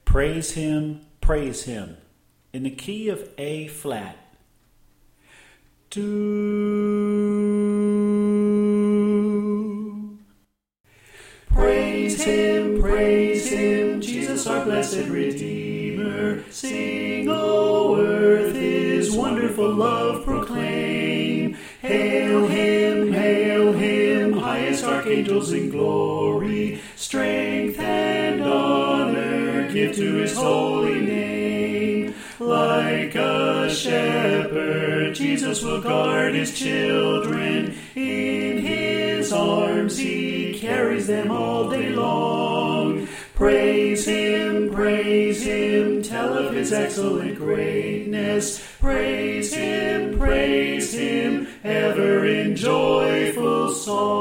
Praise him, in the key of A flat. Do. Praise him, Jesus our blessed Redeemer. Sing, O earth, his wonderful love proclaim. Hail him, highest archangels in glory. Strength and honor give to his holy name. Like a shepherd, Jesus will guard his children. In his arms he carries them all day long. Praise him, tell of his excellent greatness. Praise him, ever in joyful song.